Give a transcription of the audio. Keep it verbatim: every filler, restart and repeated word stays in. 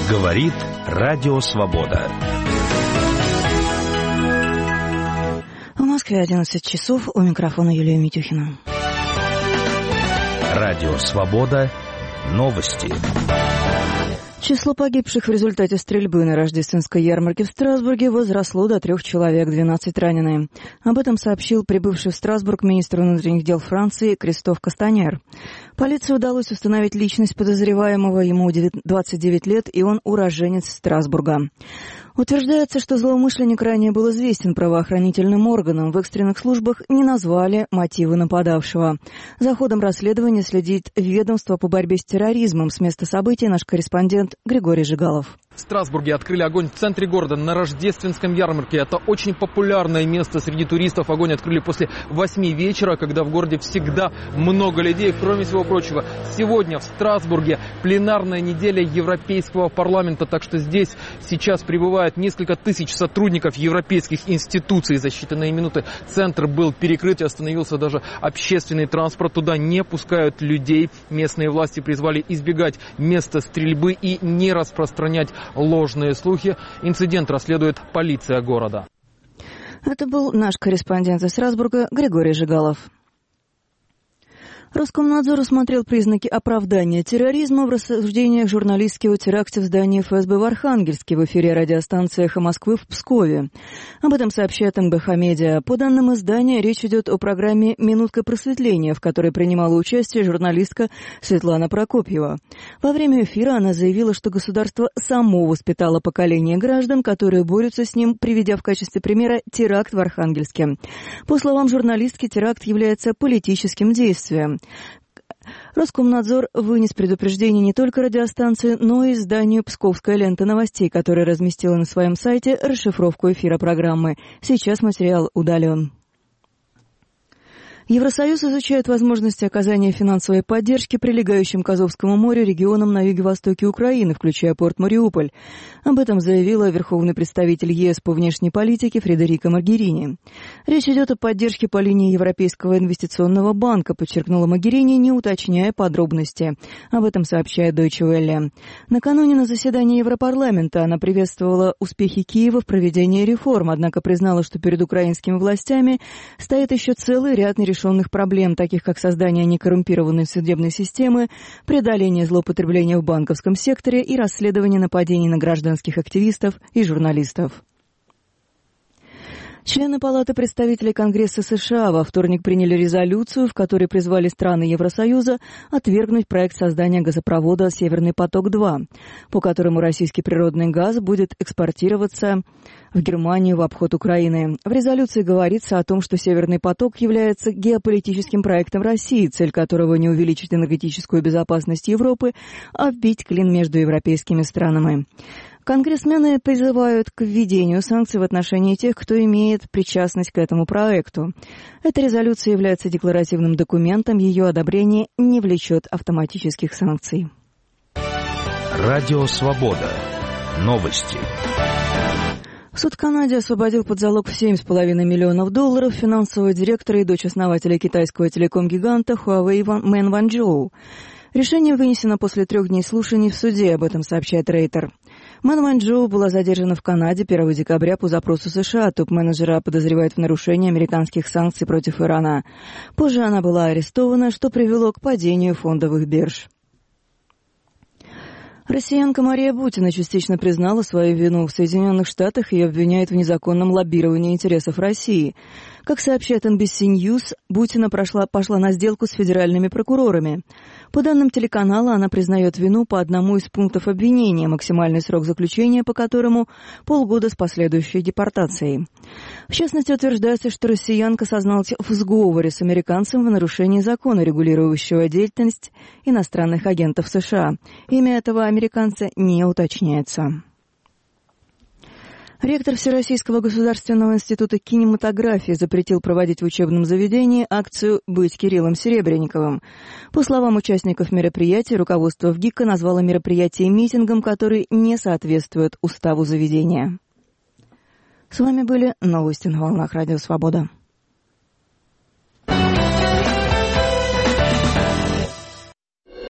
Говорит Радио Свобода. В Москве одиннадцать часов, у микрофона Юлия Митюхина. Радио Свобода. Новости. Число погибших в результате стрельбы на рождественской ярмарке в Страсбурге возросло до трех человек, двенадцать ранены. Об этом сообщил прибывший в Страсбург министр внутренних дел Франции Кристоф Кастаньер. Полиции удалось установить личность подозреваемого, ему двадцать девять лет, и он уроженец Страсбурга. Утверждается, что злоумышленник ранее был известен правоохранительным органам. В экстренных службах не назвали мотивы нападавшего. За ходом расследования следит ведомство по борьбе с терроризмом. С места событий наш корреспондент Григорий Жигалов. В Страсбурге открыли огонь в центре города на рождественском ярмарке. Это очень популярное место среди туристов. Огонь открыли после восьми вечера, когда в городе всегда много людей. Кроме всего прочего, сегодня в Страсбурге пленарная неделя Европейского парламента. Так что здесь сейчас прибывает несколько тысяч сотрудников европейских институций. За считанные минуты центр был перекрыт и остановился даже общественный транспорт. Туда не пускают людей. Местные власти призвали избегать места стрельбы и не распространять ложные слухи. Инцидент расследует полиция города. Это был наш корреспондент из Страсбурга Григорий Жигалов. Роскомнадзор усмотрел признаки оправдания терроризма в рассуждениях журналистки о теракте в здании эф эс бэ в Архангельске в эфире радиостанции «Эхо Москвы» в Пскове. Об этом сообщает эн бэ ха Медиа. По данным издания, речь идет о программе «Минутка просветления», в которой принимала участие журналистка Светлана Прокопьева. Во время эфира она заявила, что государство само воспитало поколение граждан, которые борются с ним, приведя в качестве примера теракт в Архангельске. По словам журналистки, теракт является политическим действием. Роскомнадзор вынес предупреждение не только радиостанции, но и изданию «Псковская лента новостей», которая разместила на своем сайте расшифровку эфира программы. Сейчас материал удален. Евросоюз изучает возможности оказания финансовой поддержки прилегающим к Азовскому морю регионам на юго-востоке Украины, включая порт Мариуполь. Об этом заявила верховный представитель е эс по внешней политике Фредерика Могерини. Речь идет о поддержке по линии Европейского инвестиционного банка, подчеркнула Могерини, не уточняя подробности. Об этом сообщает Deutsche Welle. Накануне на заседании Европарламента она приветствовала успехи Киева в проведении реформ, однако признала, что перед украинскими властями стоит еще целый ряд нерешенных решенных проблем, таких как создание некоррумпированной судебной системы, преодоление злоупотребления в банковском секторе и расследование нападений на гражданских активистов и журналистов. Члены Палаты представителей Конгресса США во вторник приняли резолюцию, в которой призвали страны Евросоюза отвергнуть проект создания газопровода «Северный поток-два», по которому российский природный газ будет экспортироваться в Германию в обход Украины. В резолюции говорится о том, что «Северный поток» является геополитическим проектом России, цель которого не увеличить энергетическую безопасность Европы, а вбить клин между европейскими странами. Конгрессмены призывают к введению санкций в отношении тех, кто имеет причастность к этому проекту. Эта резолюция является декларативным документом, ее одобрение не влечет автоматических санкций. Радио Свобода. Новости. Суд в Канаде освободил под залог в семь с половиной миллионов долларов финансового директора и дочь основателя китайского телеком-гиганта Huawei Мэн Ванчжоу. Решение вынесено после трех дней слушаний в суде, об этом сообщает Рейтер. Мэн Ванчжоу была задержана в Канаде первого декабря по запросу США. Топ-менеджера подозревают в нарушении американских санкций против Ирана. Позже она была арестована, что привело к падению фондовых бирж. Россиянка Мария Бутина частично признала свою вину. В Соединенных Штатах ее обвиняют в незаконном лоббировании интересов России. Как сообщает эн би си News, Бутина прошла, пошла на сделку с федеральными прокурорами. По данным телеканала, она признает вину по одному из пунктов обвинения, максимальный срок заключения по которому полгода с последующей депортацией. В частности, утверждается, что россиянка созналась в сговоре с американцем в нарушении закона, регулирующего деятельность иностранных агентов США. Имя этого американца не уточняется. Ректор Всероссийского государственного института кинематографии запретил проводить в учебном заведении акцию «Быть Кириллом Серебренниковым». По словам участников мероприятия, руководство ВГИКа назвало мероприятие митингом, который не соответствует уставу заведения. С вами были новости на волнах Радио Свобода.